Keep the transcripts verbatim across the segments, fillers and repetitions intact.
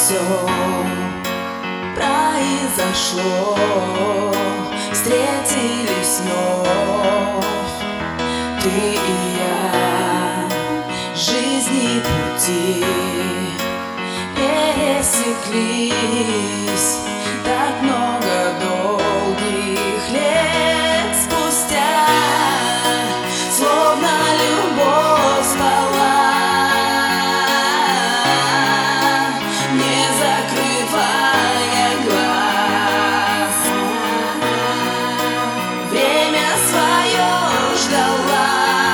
все произошло, встретились вновь ты и я, жизни пути пересеклись, так много долгих лет спустя, словно любовь спала, не закрывая глаз. Время свое ждала,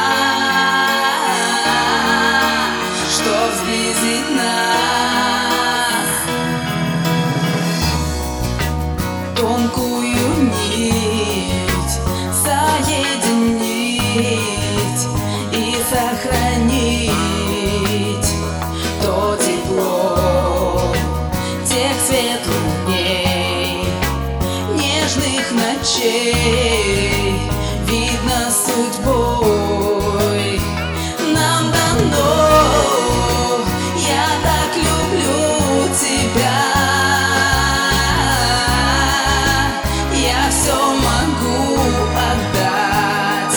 что сблизит нас. Тонкую нить соединить и сохранить то тепло тех светлых дней, нежных ночей, видно судьбой нам дано. Я так люблю тебя, я все могу отдать.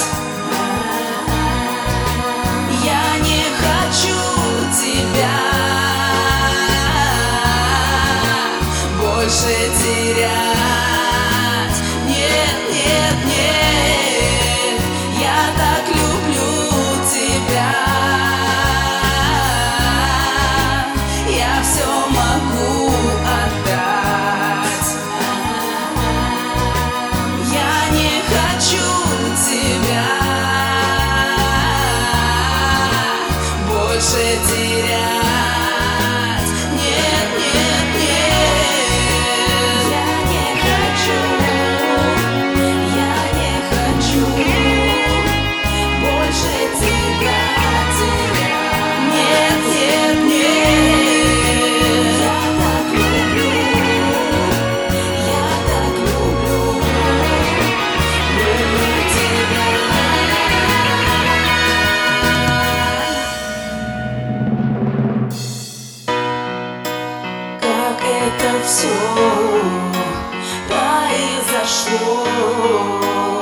Я не хочу тебя больше терять. Нет, нет, нет, я так люблю тебя, я все могу отдать. Я не хочу тебя больше терять. Нет, нет, нет, я не хочу, я не хочу больше тебя терять. Нет, нет, нет, я так люблю, я так люблю, люблю тебя. Как это все произошло.